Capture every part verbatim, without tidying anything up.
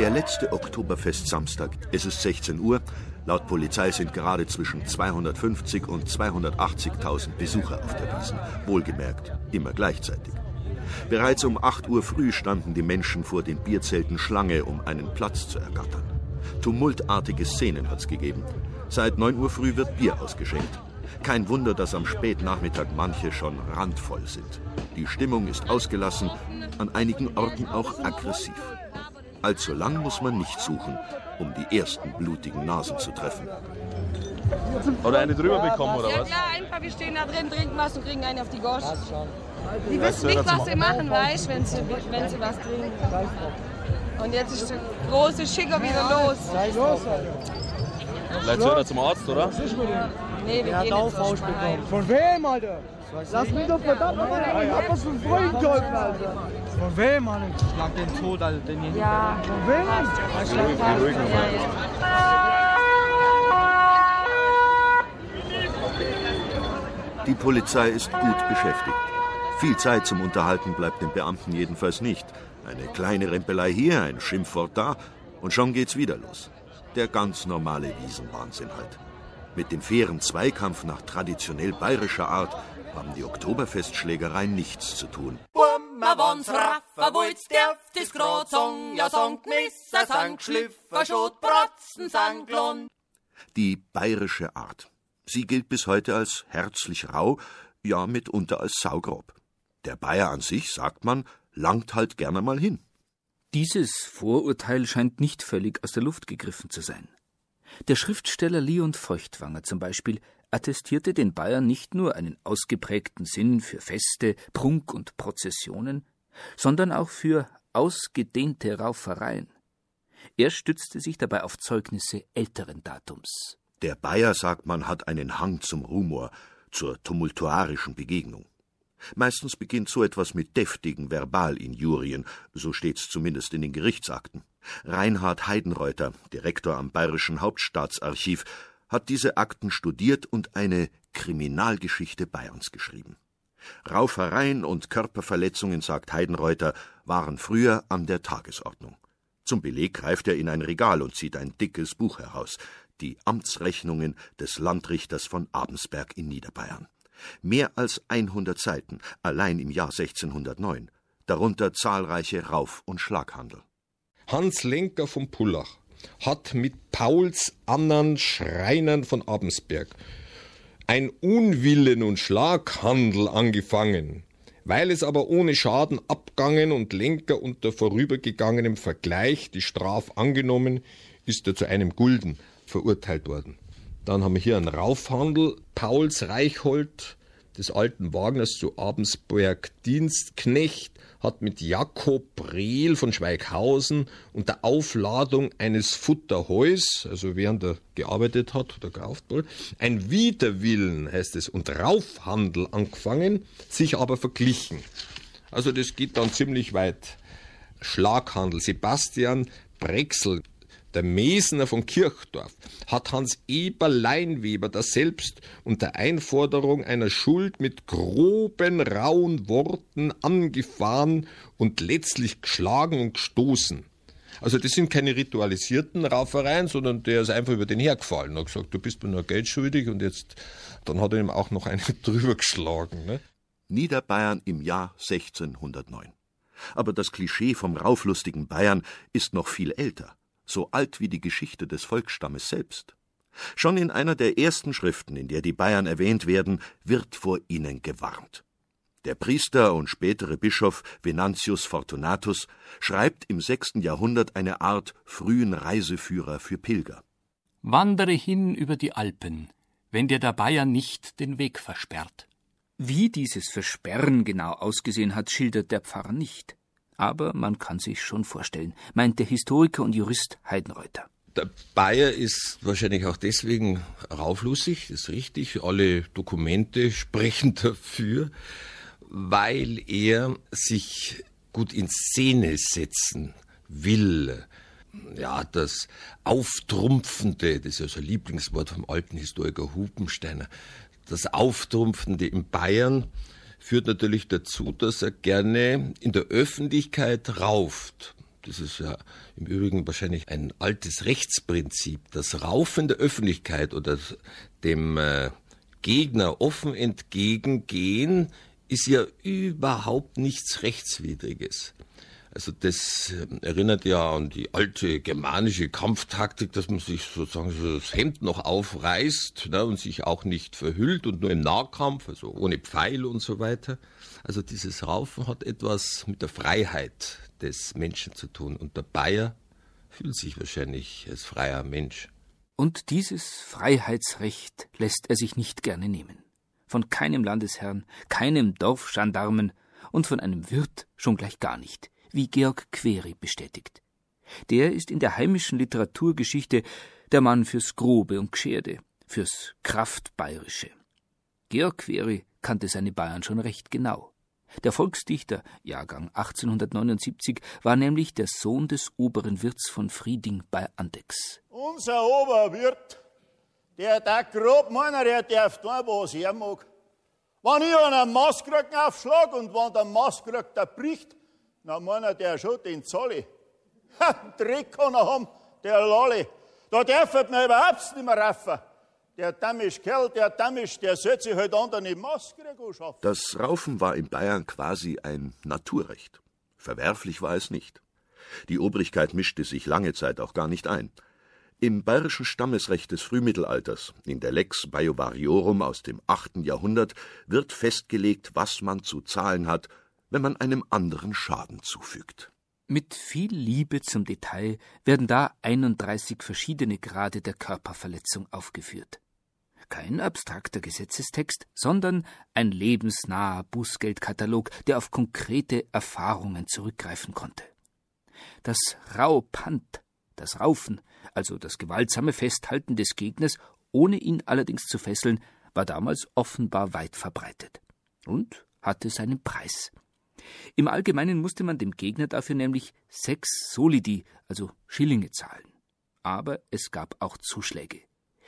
Der letzte Oktoberfest-Samstag. Es ist sechzehn Uhr. Laut Polizei sind gerade zwischen zweihundertfünfzig und zweihundertachtzigtausend Besucher auf der Wiesn. Wohlgemerkt, immer gleichzeitig. Bereits um acht Uhr früh standen die Menschen vor den Bierzelten Schlange, um einen Platz zu ergattern. Tumultartige Szenen hat's gegeben. Seit neun Uhr früh wird Bier ausgeschenkt. Kein Wunder, dass am Spätnachmittag manche schon randvoll sind. Die Stimmung ist ausgelassen, an einigen Orten auch aggressiv. Allzu lang muss man nicht suchen, um die ersten blutigen Nasen zu treffen. Oder eine drüber bekommen, oder ja, was? Ja, klar, einfach, wir stehen da drin, trinken was und kriegen einen auf die Gosch. Die wissen nicht, was sie machen, weißt du, wenn sie, wenn sie was trinken. Und jetzt ist der große Schicker wieder los. Vielleicht soll er zum Arzt, oder? Nee, wir gehen jetzt auch mal heim. Von wem, Alter? Lass mich doch verdammt nochmal, ich hab was von Freunden geholfen, Alter. Von wem, Alter? Ich schlag den tot, Alter, den hier. Ja. Von wem? Ich schlag fast. Ja, ja. Die Polizei ist gut beschäftigt. Viel Zeit zum Unterhalten bleibt den Beamten jedenfalls nicht. Eine kleine Rempelei hier, ein Schimpfwort da und schon geht's wieder los. Der ganz normale Wiesenwahnsinn halt. Mit dem fairen Zweikampf nach traditionell bayerischer Art haben die Oktoberfestschlägereien nichts zu tun. Die bayerische Art. Sie gilt bis heute als herzlich rau, ja mitunter als saugrob. Der Bayer an sich, sagt man, langt halt gerne mal hin. Dieses Vorurteil scheint nicht völlig aus der Luft gegriffen zu sein. Der Schriftsteller Leon Feuchtwanger zum Beispiel attestierte den Bayern nicht nur einen ausgeprägten Sinn für Feste, Prunk und Prozessionen, sondern auch für ausgedehnte Raufereien. Er stützte sich dabei auf Zeugnisse älteren Datums. Der Bayer, sagt man, hat einen Hang zum Rumor, zur tumultuarischen Begegnung. Meistens beginnt so etwas mit deftigen Verbalinjurien, so steht's zumindest in den Gerichtsakten. Reinhard Heidenreuther, Direktor am Bayerischen Hauptstaatsarchiv, hat diese Akten studiert und eine Kriminalgeschichte Bayerns geschrieben. Raufereien und Körperverletzungen, sagt Heidenreuther, waren früher an der Tagesordnung. Zum Beleg greift er in ein Regal und zieht ein dickes Buch heraus, die Amtsrechnungen des Landrichters von Abensberg in Niederbayern. Mehr als hundert Seiten, allein im Jahr sechzehnhundertneun, darunter zahlreiche Rauf- und Schlaghandel. Hans Lenker von Pullach hat mit Pauls Annan Schreinern von Abensberg ein Unwillen- und Schlaghandel angefangen. Weil es aber ohne Schaden abgangen und Lenker unter vorübergegangenem Vergleich die Straf angenommen, ist er zu einem Gulden verurteilt worden. Dann haben wir hier einen Raufhandel. Pauls Reichhold des alten Wagners zu Abensberg Dienstknecht hat mit Jakob Brehl von Schweighausen unter Aufladung eines Futterheus, also während er gearbeitet hat oder gekauft wurde, ein Widerwillen, heißt es, und Raufhandel angefangen, sich aber verglichen. Also das geht dann ziemlich weit. Schlaghandel. Sebastian Brexel, der Mesner von Kirchdorf, hat Hans Eber Leinweber daselbst unter Einforderung einer Schuld mit groben, rauen Worten angefahren und letztlich geschlagen und gestoßen. Also das sind keine ritualisierten Raufereien, sondern der ist einfach über den hergefallen und hat gesagt, du bist mir noch Geld schuldig, und jetzt, dann hat er ihm auch noch einen drüber geschlagen. Ne? Niederbayern im Jahr sechzehnhundertneun. Aber das Klischee vom rauflustigen Bayern ist noch viel älter. So alt wie die Geschichte des Volksstammes selbst. Schon in einer der ersten Schriften, in der die Bayern erwähnt werden, wird vor ihnen gewarnt. Der Priester und spätere Bischof Venantius Fortunatus schreibt im sechsten Jahrhundert eine Art frühen Reiseführer für Pilger. Wandere hin über die Alpen, wenn dir der Bayer nicht den Weg versperrt. Wie dieses Versperren genau ausgesehen hat, schildert der Pfarrer nicht. Aber man kann sich schon vorstellen, meint der Historiker und Jurist Heidenreuther. Der Bayer ist wahrscheinlich auch deswegen rauflustig, das ist richtig, alle Dokumente sprechen dafür, weil er sich gut in Szene setzen will. Ja, das Auftrumpfende, das ist ja so ein Lieblingswort vom alten Historiker Hupensteiner, das Auftrumpfende in Bayern führt natürlich dazu, dass er gerne in der Öffentlichkeit rauft. Das ist ja im Übrigen wahrscheinlich ein altes Rechtsprinzip. Das Raufen der Öffentlichkeit oder dem äh, Gegner offen entgegengehen ist ja überhaupt nichts Rechtswidriges. Also das erinnert ja an die alte germanische Kampftaktik, dass man sich sozusagen so das Hemd noch aufreißt, ne, und sich auch nicht verhüllt und nur im Nahkampf, also ohne Pfeil und so weiter. Also dieses Raufen hat etwas mit der Freiheit des Menschen zu tun. Und der Bayer fühlt sich wahrscheinlich als freier Mensch. Und dieses Freiheitsrecht lässt er sich nicht gerne nehmen. Von keinem Landesherrn, keinem Dorfgendarmen und von einem Wirt schon gleich gar nicht, wie Georg Query bestätigt. Der ist in der heimischen Literaturgeschichte der Mann fürs Grobe und Gescherde, fürs Kraftbayerische. Georg Query kannte seine Bayern schon recht genau. Der Volksdichter, Jahrgang achtzehnhundertneunundsiebzig, war nämlich der Sohn des oberen Wirts von Frieding bei Andechs. Unser Oberwirt, der darf grob meinen, der darf tun, was er mag. Wenn ich einen Maskrücken aufschlag und wenn der Maskrück der bricht, dann meint der schon, den zahle ich. Ha, Dreck kann er haben, der Lalle. Da darf man überhaupt nicht mehr raffen. Der dammisch Kerl, der dammisch, der soll sich halt an den Maskrück anschaffen. Das Raufen war in Bayern quasi ein Naturrecht. Verwerflich war es nicht. Die Obrigkeit mischte sich lange Zeit auch gar nicht ein. Im bayerischen Stammesrecht des Frühmittelalters, in der Lex Baiovariorum aus dem achten Jahrhundert, wird festgelegt, was man zu zahlen hat, wenn man einem anderen Schaden zufügt. Mit viel Liebe zum Detail werden da einunddreißig verschiedene Grade der Körperverletzung aufgeführt. Kein abstrakter Gesetzestext, sondern ein lebensnaher Bußgeldkatalog, der auf konkrete Erfahrungen zurückgreifen konnte. Das Raupant, das Raufen, also das gewaltsame Festhalten des Gegners, ohne ihn allerdings zu fesseln, war damals offenbar weit verbreitet und hatte seinen Preis. Im Allgemeinen musste man dem Gegner dafür nämlich sechs Solidi, also Schillinge, zahlen. Aber es gab auch Zuschläge.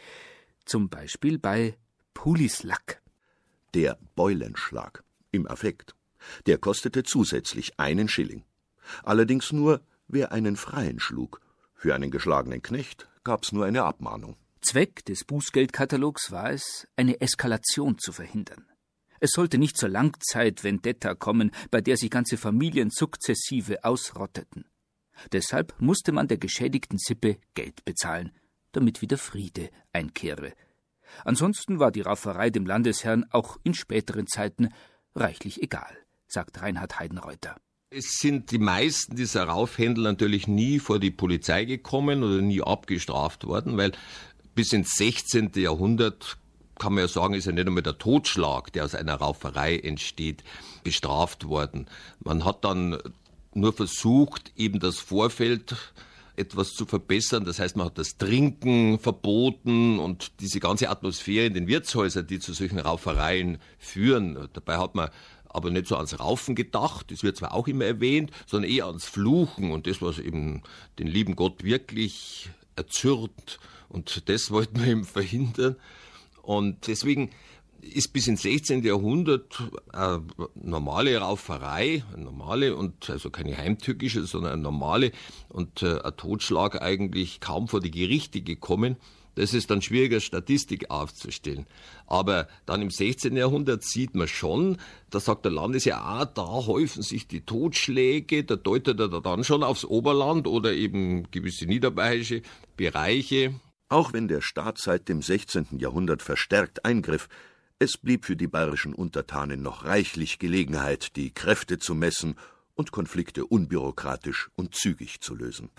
Zum Beispiel bei Pulislack. Der Beulenschlag im Affekt. Der kostete zusätzlich einen Schilling. Allerdings nur, wer einen Freien schlug. Für einen geschlagenen Knecht gab's nur eine Abmahnung. Zweck des Bußgeldkatalogs war es, eine Eskalation zu verhindern. Es sollte nicht zur Langzeit-Vendetta kommen, bei der sich ganze Familien sukzessive ausrotteten. Deshalb musste man der geschädigten Sippe Geld bezahlen, damit wieder Friede einkehre. Ansonsten war die Rauferei dem Landesherrn auch in späteren Zeiten reichlich egal, sagt Reinhard Heidenreuther. Es sind die meisten dieser Raufhändler natürlich nie vor die Polizei gekommen oder nie abgestraft worden, weil bis ins sechzehnten Jahrhundert kann man ja sagen, ist ja nicht einmal der Totschlag, der aus einer Rauferei entsteht, bestraft worden. Man hat dann nur versucht, eben das Vorfeld etwas zu verbessern. Das heißt, man hat das Trinken verboten und diese ganze Atmosphäre in den Wirtshäusern, die zu solchen Raufereien führen. Dabei hat man aber nicht so ans Raufen gedacht, das wird zwar auch immer erwähnt, sondern eher ans Fluchen und das, was eben den lieben Gott wirklich erzürnt. Und das wollten wir eben verhindern. Und deswegen ist bis ins sechzehnten Jahrhundert eine normale Rauferei, eine normale und also keine heimtückische, sondern eine normale und äh, ein Totschlag eigentlich kaum vor die Gerichte gekommen. Das ist dann schwieriger, Statistik aufzustellen. Aber dann im sechzehnten Jahrhundert sieht man schon, da sagt der Landesherr, ah, da häufen sich die Totschläge, da deutet er dann schon aufs Oberland oder eben gewisse niederbayerische Bereiche. Auch wenn der Staat seit dem sechzehnten Jahrhundert verstärkt eingriff, es blieb für die bayerischen Untertanen noch reichlich Gelegenheit, die Kräfte zu messen und Konflikte unbürokratisch und zügig zu lösen.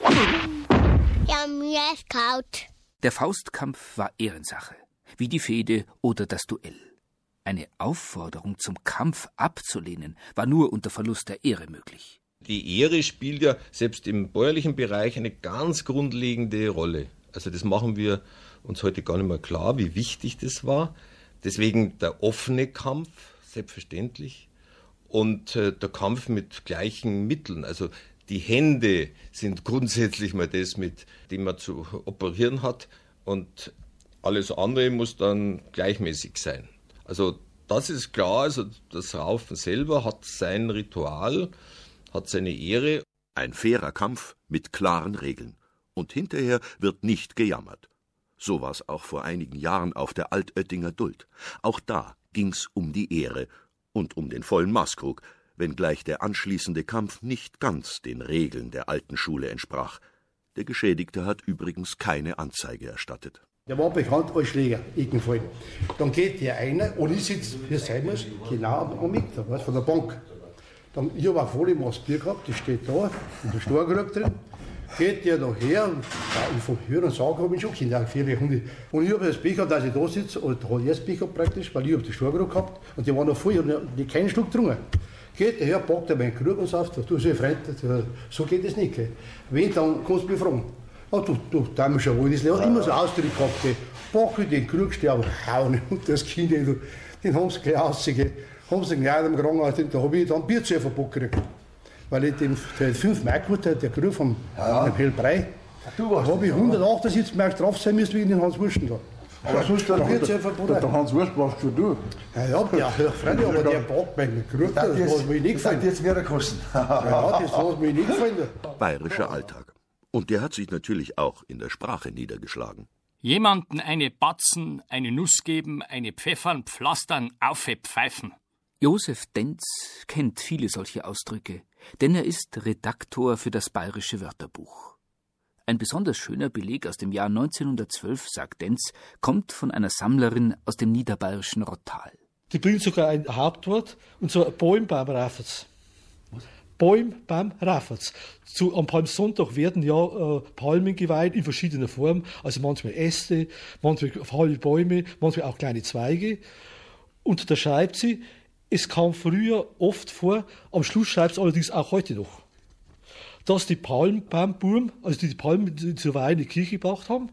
Ja, mir ist kalt. Der Faustkampf war Ehrensache, wie die Fehde oder das Duell. Eine Aufforderung zum Kampf abzulehnen, war nur unter Verlust der Ehre möglich. Die Ehre spielt ja selbst im bäuerlichen Bereich eine ganz grundlegende Rolle. Also das machen wir uns heute gar nicht mehr klar, wie wichtig das war. Deswegen der offene Kampf, selbstverständlich, und äh, der Kampf mit gleichen Mitteln. Also die Hände sind grundsätzlich mal das, mit dem man zu operieren hat, und alles andere muss dann gleichmäßig sein. Also das ist klar, also das Raufen selber hat sein Ritual, hat seine Ehre. Ein fairer Kampf mit klaren Regeln. Und hinterher wird nicht gejammert. So war's auch vor einigen Jahren auf der Altöttinger Duld. Auch da ging's um die Ehre und um den vollen Maßkrug, wenngleich der anschließende Kampf nicht ganz den Regeln der alten Schule entsprach. Der Geschädigte hat übrigens keine Anzeige erstattet. Der war bekannt als Schläger, Eckenfallen. Dann geht der eine, und ich sitze, wie es sein muss, genau am, am Eck, da, weißt, von der Bank. Dann, ich habe ein volles Bier gehabt, das steht da, in der Storgrube drin. Geht der da her, und ich von Hören und Sagen habe ich schon Kinder, vier Hunde. Und ich habe das Pech gehabt, dass ich da sitze, oder da habe ich das Pech gehabt praktisch, weil ich habe die Storgrube gehabt, und die waren noch voll, ich habe nicht keinen Schluck getrunken. Geht der her, packt er meinen Krug und sagt, du, so Freund, so geht es nicht. Wenn, dann kannst du mich fragen. Oh, du, du, da haben wir schon wohl, das hat immer so Ausdruck gehabt. Packe den Krug, stehe aber hauen und das Kind, den haben sie gleich rausgegeben. Haben sie gleich am Krankenhaus, da habe ich dann Bierzehrverbot gekriegt. Weil ich den, den fünf Mark hatte, der Krug vom ja. Hellbrei, da habe ich hundertachtundsiebzig Mark drauf sein müssen wegen den Hans Wursten da. Aber sonst der, der, der Hans Wurst warst schon du. Ja, ja, ja, ja Freunde, aber der packt meinen Krug, das hat mich nicht gefallen. Das hat jetzt mehr kosten. Ja, das hat mich nicht gefallen. Bayerischer Alltag. Und der hat sich natürlich auch in der Sprache niedergeschlagen. Jemanden eine Batzen, eine Nuss geben, eine Pfeffern, pflastern, aufpfeifen. Josef Denz kennt viele solche Ausdrücke, denn er ist Redaktor für das Bayerische Wörterbuch. Ein besonders schöner Beleg aus dem Jahr neunzehnhundertzwölf, sagt Denz, kommt von einer Sammlerin aus dem niederbayerischen Rottal. Die bringt sogar ein Hauptwort, und zwar Bäum beim Rafferts. Bäum beim Rafferts. Zu, am Palmsonntag werden ja äh, Palmen geweiht in verschiedener Form, also manchmal Äste, manchmal halbe Bäume, manchmal auch kleine Zweige. Und da schreibt sie, es kam früher oft vor, am Schluss schreibt es allerdings auch heute noch, dass die Palmbaumburm, also die, die Palmen die zur Weihe in die Kirche gebracht haben,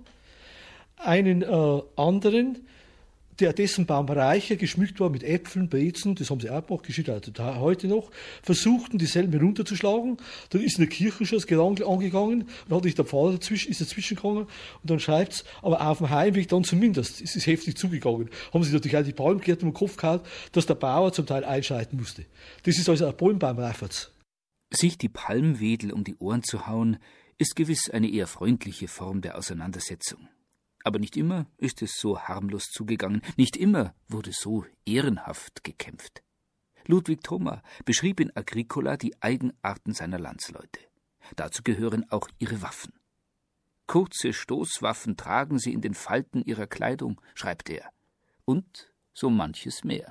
einen äh, anderen, der dessen Baum reicher geschmückt war mit Äpfeln, Beetzen, das haben sie auch gemacht, geschieht auch heute noch, versuchten dieselben herunterzuschlagen. Dann ist in der Kirche schon das Gerangel angegangen, dann hat sich der Pfarrer dazwischen, ist dazwischen gegangen und dann schreibt es, aber auf dem Heimweg dann zumindest, ist es heftig zugegangen, haben sie natürlich auch die Palmgärten um den Kopf gehauen, dass der Bauer zum Teil einschreiten musste. Das ist also ein Palmbaumreiferts. Sich die Palmwedel um die Ohren zu hauen, ist gewiss eine eher freundliche Form der Auseinandersetzung. Aber nicht immer ist es so harmlos zugegangen, nicht immer wurde so ehrenhaft gekämpft. Ludwig Thoma beschrieb in Agricola die Eigenarten seiner Landsleute. Dazu gehören auch ihre Waffen. Kurze Stoßwaffen tragen sie in den Falten ihrer Kleidung, schreibt er. Und so manches mehr.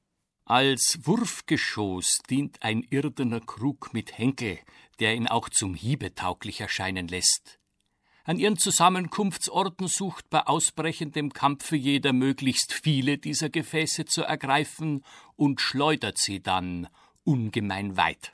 Als Wurfgeschoss dient ein irdener Krug mit Henkel, der ihn auch zum Hiebe tauglich erscheinen lässt. An ihren Zusammenkunftsorten sucht bei ausbrechendem Kampfe jeder möglichst viele dieser Gefäße zu ergreifen und schleudert sie dann ungemein weit.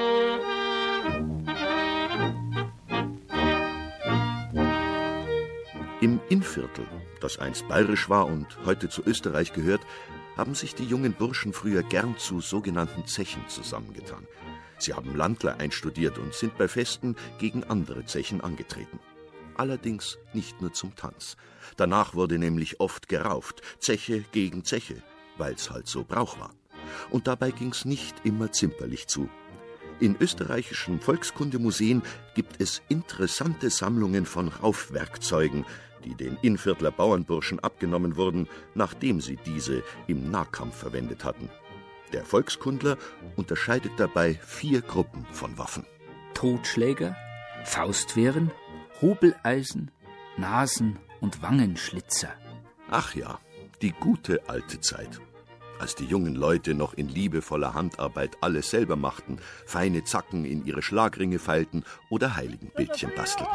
Im Innviertel, das einst bayerisch war und heute zu Österreich gehört, haben sich die jungen Burschen früher gern zu sogenannten Zechen zusammengetan. Sie haben Landler einstudiert und sind bei Festen gegen andere Zechen angetreten. Allerdings nicht nur zum Tanz. Danach wurde nämlich oft gerauft, Zeche gegen Zeche, weil's halt so Brauch war. Und dabei ging's nicht immer zimperlich zu. In österreichischen Volkskundemuseen gibt es interessante Sammlungen von Raufwerkzeugen, die den Innviertler Bauernburschen abgenommen wurden, nachdem sie diese im Nahkampf verwendet hatten. Der Volkskundler unterscheidet dabei vier Gruppen von Waffen. Totschläger, Faustwehren, Hobeleisen, Nasen- und Wangenschlitzer. Ach ja, die gute alte Zeit. Als die jungen Leute noch in liebevoller Handarbeit alles selber machten, feine Zacken in ihre Schlagringe feilten oder Heiligenbildchen bastelten.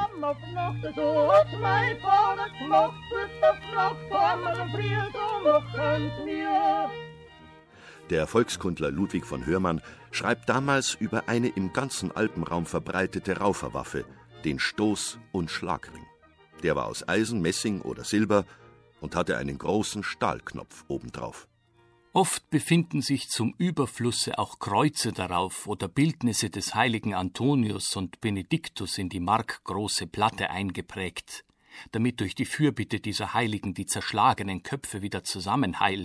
Der Volkskundler Ludwig von Hörmann schreibt damals über eine im ganzen Alpenraum verbreitete Rauferwaffe, den Stoß- und Schlagring. Der war aus Eisen, Messing oder Silber und hatte einen großen Stahlknopf obendrauf. Oft befinden sich zum Überflusse auch Kreuze darauf oder Bildnisse des heiligen Antonius und Benediktus in die markgroße Platte eingeprägt, damit durch die Fürbitte dieser Heiligen die zerschlagenen Köpfe wieder zusammenheilen.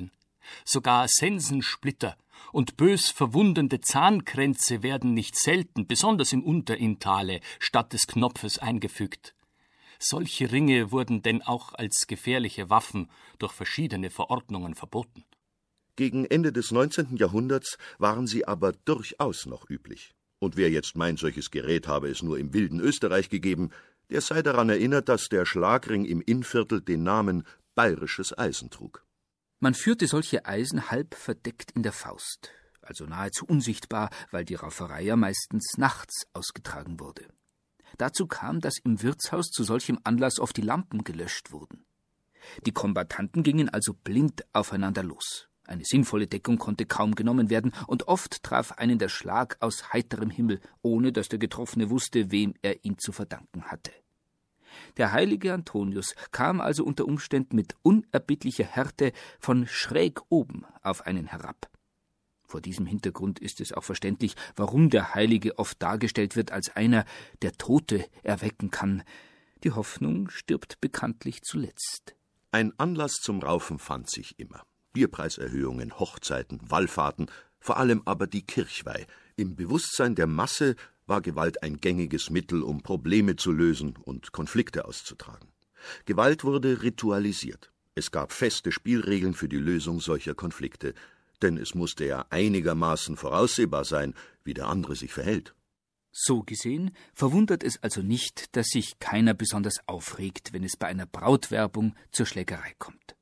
Sogar Sensensplitter und bös verwundende Zahnkränze werden nicht selten, besonders im Unterinntale, statt des Knopfes eingefügt. Solche Ringe wurden denn auch als gefährliche Waffen durch verschiedene Verordnungen verboten. Gegen Ende des neunzehnten Jahrhunderts waren sie aber durchaus noch üblich. Und wer jetzt meint, solches Gerät habe es nur im wilden Österreich gegeben, der sei daran erinnert, dass der Schlagring im Innviertel den Namen bayerisches Eisen trug. Man führte solche Eisen halb verdeckt in der Faust, also nahezu unsichtbar, weil die Rauferei ja meistens nachts ausgetragen wurde. Dazu kam, dass im Wirtshaus zu solchem Anlass oft die Lampen gelöscht wurden. Die Kombattanten gingen also blind aufeinander los. Eine sinnvolle Deckung konnte kaum genommen werden, und oft traf einen der Schlag aus heiterem Himmel, ohne dass der Getroffene wusste, wem er ihn zu verdanken hatte. Der heilige Antonius kam also unter Umständen mit unerbittlicher Härte von schräg oben auf einen herab. Vor diesem Hintergrund ist es auch verständlich, warum der Heilige oft dargestellt wird als einer, der Tote erwecken kann. Die Hoffnung stirbt bekanntlich zuletzt. Ein Anlass zum Raufen fand sich immer. Bierpreiserhöhungen, Hochzeiten, Wallfahrten, vor allem aber die Kirchweih. Im Bewusstsein der Masse war Gewalt ein gängiges Mittel, um Probleme zu lösen und Konflikte auszutragen. Gewalt wurde ritualisiert. Es gab feste Spielregeln für die Lösung solcher Konflikte, denn es musste ja einigermaßen voraussehbar sein, wie der andere sich verhält. So gesehen verwundert es also nicht, dass sich keiner besonders aufregt, wenn es bei einer Brautwerbung zur Schlägerei kommt.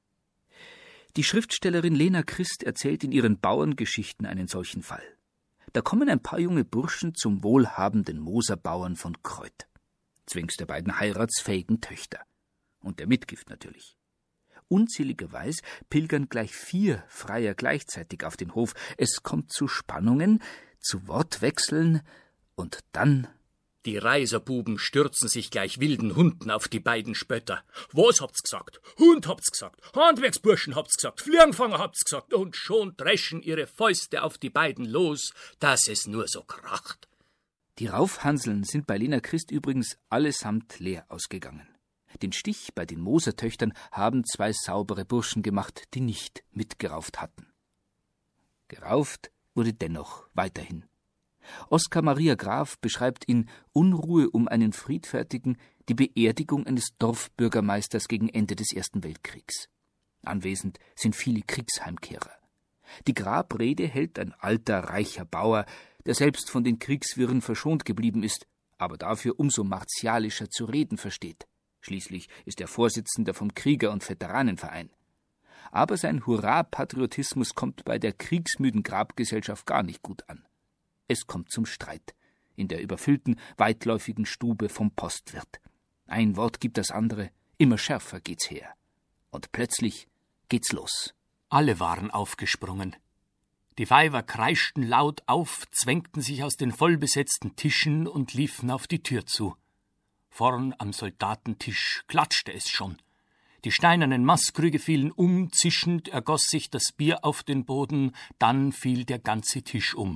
Die Schriftstellerin Lena Christ erzählt in ihren Bauerngeschichten einen solchen Fall. Da kommen ein paar junge Burschen zum wohlhabenden Moserbauern von Kreuth, zwingst der beiden heiratsfähigen Töchter. Und der Mitgift natürlich. Unzähligerweise pilgern gleich vier Freier gleichzeitig auf den Hof. Es kommt zu Spannungen, zu Wortwechseln, und dann... Die Reiserbuben stürzen sich gleich wilden Hunden auf die beiden Spötter. Was habt's gesagt? Hund habt's gesagt. Handwerksburschen habt's gesagt. Fliegenfanger habt's gesagt. Und schon dreschen ihre Fäuste auf die beiden los, dass es nur so kracht. Die Raufhanseln sind bei Lena Christ übrigens allesamt leer ausgegangen. Den Stich bei den Mosertöchtern haben zwei saubere Burschen gemacht, die nicht mitgerauft hatten. Gerauft wurde dennoch weiterhin. Oskar Maria Graf beschreibt in »Unruhe um einen Friedfertigen« die Beerdigung eines Dorfbürgermeisters gegen Ende des Ersten Weltkriegs. Anwesend sind viele Kriegsheimkehrer. Die Grabrede hält ein alter, reicher Bauer, der selbst von den Kriegswirren verschont geblieben ist, aber dafür umso martialischer zu reden versteht. Schließlich ist er Vorsitzender vom Krieger- und Veteranenverein. Aber sein Hurra-Patriotismus kommt bei der kriegsmüden Grabgesellschaft gar nicht gut an. Es kommt zum Streit in der überfüllten, weitläufigen Stube vom Postwirt. Ein Wort gibt das andere, immer schärfer geht's her. Und plötzlich geht's los. Alle waren aufgesprungen. Die Weiber kreischten laut auf, zwängten sich aus den vollbesetzten Tischen und liefen auf die Tür zu. Vorn am Soldatentisch klatschte es schon. Die steinernen Maßkrüge fielen um, zischend ergoss sich das Bier auf den Boden, dann fiel der ganze Tisch um.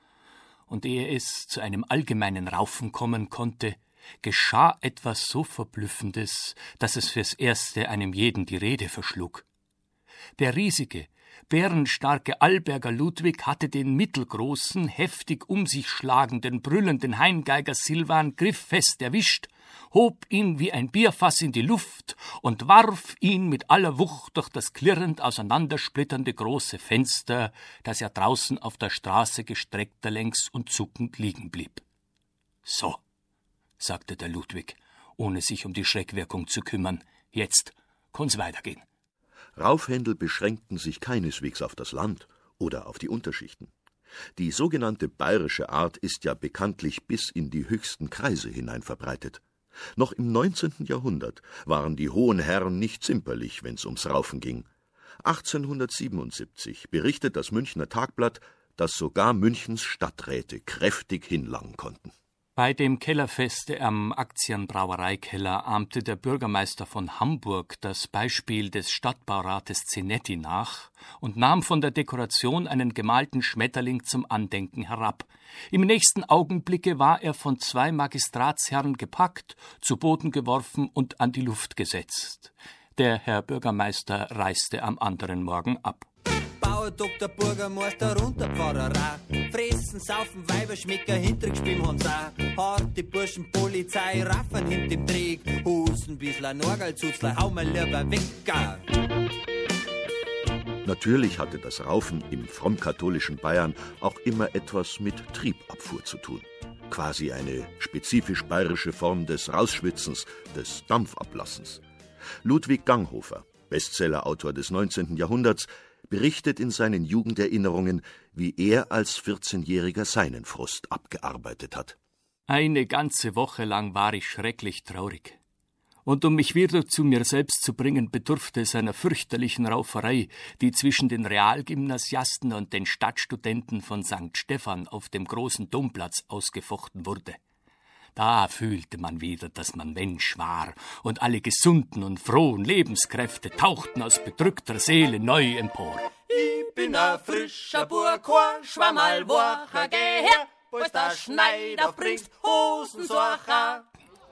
Und ehe es zu einem allgemeinen Raufen kommen konnte, geschah etwas so Verblüffendes, dass es fürs Erste einem jeden die Rede verschlug. Der riesige, bärenstarke Alberger Ludwig hatte den mittelgroßen, heftig um sich schlagenden, brüllenden Heingeiger Silvan grifffest erwischt, hob ihn wie ein Bierfass in die Luft und warf ihn mit aller Wucht durch das klirrend auseinandersplitternde große Fenster, das er draußen auf der Straße gestreckt längs und zuckend liegen blieb. »So«, sagte der Ludwig, ohne sich um die Schreckwirkung zu kümmern, »jetzt kann's weitergehen.« Raufhändel beschränkten sich keineswegs auf das Land oder auf die Unterschichten. Die sogenannte bayerische Art ist ja bekanntlich bis in die höchsten Kreise hinein verbreitet. Noch im neunzehnten Jahrhundert waren die hohen Herren nicht zimperlich, wenn's ums Raufen ging. achtzehnhundertsiebenundsiebzig berichtet das Münchner Tagblatt, dass sogar Münchens Stadträte kräftig hinlangen konnten. Bei dem Kellerfeste am Aktienbrauereikeller ahmte der Bürgermeister von Hamburg das Beispiel des Stadtbaurates Zenetti nach und nahm von der Dekoration einen gemalten Schmetterling zum Andenken herab. Im nächsten Augenblicke war er von zwei Magistratsherren gepackt, zu Boden geworfen und an die Luft gesetzt. Der Herr Bürgermeister reiste am anderen Morgen ab. Bauer, Doktor, Bürgermeister, Runterpfarrer, fressen, saufen, Weiber, Schmecker, Hintergespielen haben's auch. Harte Burschen, Polizei, raffen hinter dem Träg, Husten, bissler, Norgalzuzler, hau mal lieber weg. Natürlich hatte das Raufen im frommkatholischen Bayern auch immer etwas mit Triebabfuhr zu tun. Quasi eine spezifisch bayerische Form des Rausschwitzens, des Dampfablassens. Ludwig Ganghofer, Bestsellerautor des neunzehnten Jahrhunderts, berichtet in seinen Jugenderinnerungen, wie er als vierzehnjähriger seinen Frust abgearbeitet hat. Eine ganze Woche lang war ich schrecklich traurig. Und um mich wieder zu mir selbst zu bringen, bedurfte es einer fürchterlichen Rauferei, die zwischen den Realgymnasiasten und den Stadtstudenten von Sankt Stephan auf dem großen Domplatz ausgefochten wurde. Da fühlte man wieder, dass man Mensch war, und alle gesunden und frohen Lebenskräfte tauchten aus bedrückter Seele neu empor. Ich bin ein frischer Burgchor, schwamm mal Woche, geh her, bis der Schneider bringst Hosensorcher.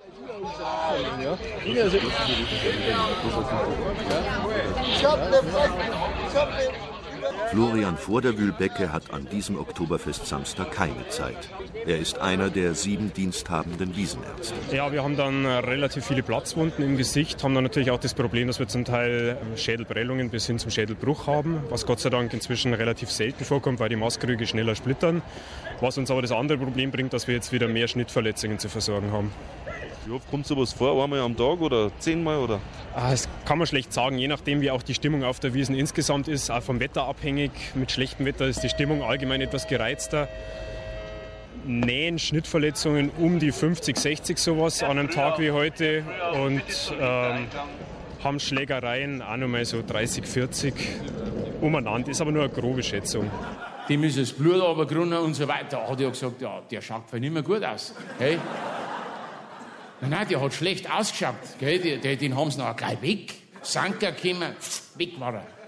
Florian Vorderwühlbecke hat an diesem Oktoberfest-Samstag keine Zeit. Er ist einer der sieben diensthabenden Wiesenärzte. Ja, wir haben dann relativ viele Platzwunden im Gesicht, haben dann natürlich auch das Problem, dass wir zum Teil Schädelprellungen bis hin zum Schädelbruch haben, was Gott sei Dank inzwischen relativ selten vorkommt, weil die Maßkrüge schneller splittern. Was uns aber das andere Problem bringt, dass wir jetzt wieder mehr Schnittverletzungen zu versorgen haben. Wie oft kommt sowas vor? Einmal am Tag oder zehnmal? Oder? Ah, das kann man schlecht sagen, je nachdem wie auch die Stimmung auf der Wiesn insgesamt ist, auch vom Wetter abhängig. Mit schlechtem Wetter ist die Stimmung allgemein etwas gereizter. Nähen, Schnittverletzungen um die fünfzig, sechzig sowas an einem Tag wie heute und ähm, haben Schlägereien auch noch mal so dreißig, vierzig umeinander. Ist aber nur eine grobe Schätzung. Dem ist das Blut runtergerunnen und so weiter. Da hat er gesagt, ja, der schaut nicht mehr gut aus. Hey? Nein, nein, der hat schlecht ausgeschaut. Gell? Den, den haben sie noch gleich weg. Sanker gekommen, weg war er.